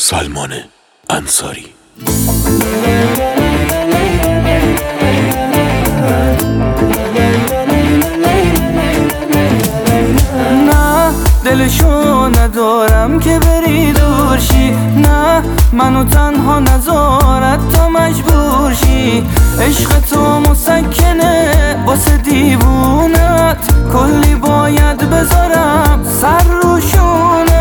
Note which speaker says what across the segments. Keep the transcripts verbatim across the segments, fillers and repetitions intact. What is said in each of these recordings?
Speaker 1: سلمان انصاری.
Speaker 2: نه دلشو ندارم که بری دورشی، نه منو تنها نذارد تا مجبور شی. عشق تو مسکنه واسه دیوونت، کلی باید بذارم سر روشونت.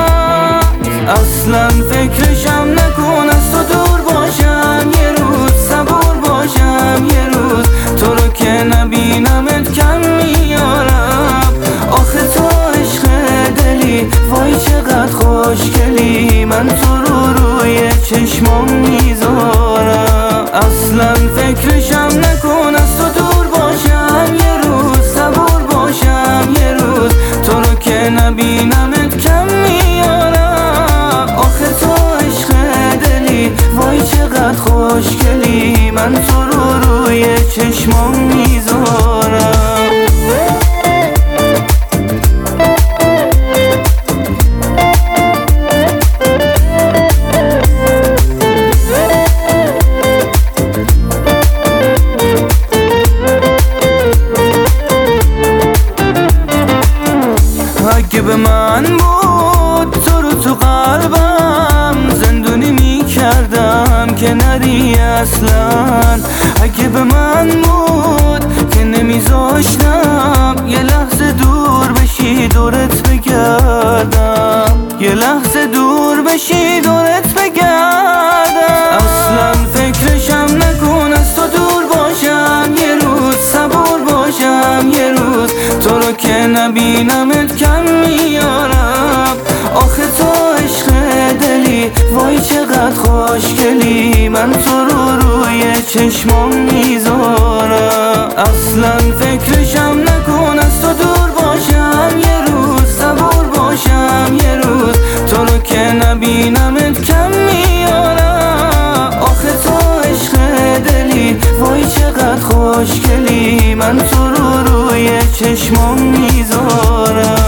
Speaker 2: اصلا فکرشم نکن از تو دور باشم، یه روز صبور باشم، یه روز تو رو که نبینمت کم میارم. آخه تو عشق دلی وای چقدر خوشگلی، من تو رو روی چشمام میذارم. اصلا فکرشم نکن از تو دور باشم، یه روز صبور باشم، یه روز تو رو که نبینمت کم میارم. آخه تو عشق دلی وای چقدر خوشگلی، من تو رو روی چشمام میذارم. اگه به من بود تو رو تو قلبم زندونی میکردم که نری اصلا. اگه به من بود که نمیذاشتم یه لحظه دور بشی دورت بگردم، یه لحظه دور بشی دورت بگردم. اصلا فکرشم نکن از تو دور باشم، یه روز صبور باشم، یه روز تو رو که نبینمت کم میارم. آخه تو عشق دلی وای چقدر خوشگلی، من تو رو روی چشمام میذارم. اصلا فکرشم نکن از تو دور باشم، یه روز صبور باشم، یه روز تو رو که نبینمت کم میارم. آخه تو عشق دلی وای چقدر خوشگلی، من تو رو روی چشمام میذارم.